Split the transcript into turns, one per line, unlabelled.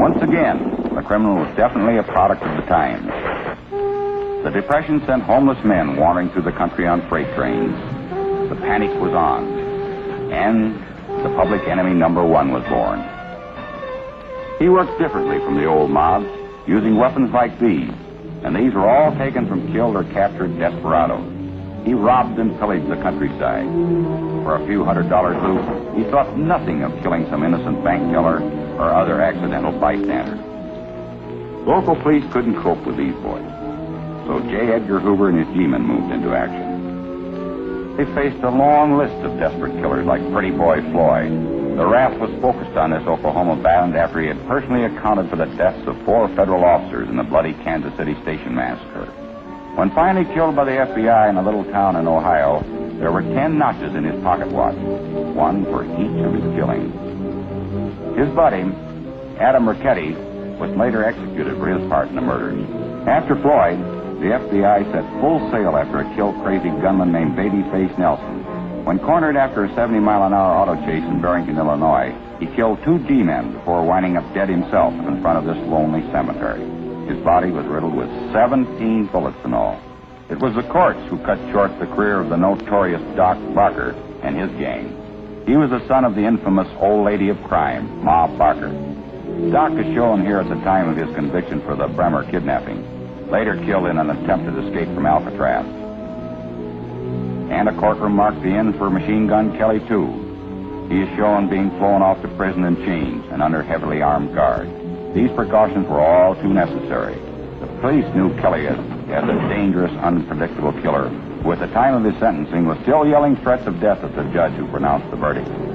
Once again, the criminal was definitely a product of the times. The Depression sent homeless men wandering through the country on freight trains. The panic was on, and the public enemy number one was born. He worked differently from the old mobs, using weapons like these, and these were all taken from killed or captured desperados. He robbed and pillaged the countryside. For a few $100s loose, he thought nothing of killing some innocent bank teller or other accidental bystander. Local police couldn't cope with these boys, so J. Edgar Hoover and his G-men moved into action. They faced a long list of desperate killers like Pretty Boy Floyd. The wrath was focused on this Oklahoma band after he had personally accounted for the deaths of 4 federal officers in the bloody Kansas City Station massacre. When finally killed by the FBI in a little town in Ohio, there were 10 notches in his pocket watch, one for each of his killings. His buddy, Adam Ricchetti, was later executed for his part in the murders. After Floyd, the FBI set full sail after a kill-crazy gunman named Babyface Nelson. When cornered after a 70-mile-an-hour auto chase in Barrington, Illinois, he killed 2 G-men before winding up dead himself in front of this lonely cemetery. His body was riddled with 17 bullets in all. It was the courts who cut short the career of the notorious Doc Barker and his gang. He was the son of the infamous Old Lady of Crime, Ma Barker. Doc is shown here at the time of his conviction for the Bremer kidnapping, later killed in an attempted escape from Alcatraz. And a courtroom marked the end for Machine Gun Kelly, too. He is shown being flown off to prison in chains and under heavily armed guard. These precautions were all too necessary. The police knew Kelly as a dangerous, unpredictable killer who at the time of his sentencing was still yelling threats of death at the judge who pronounced the verdict.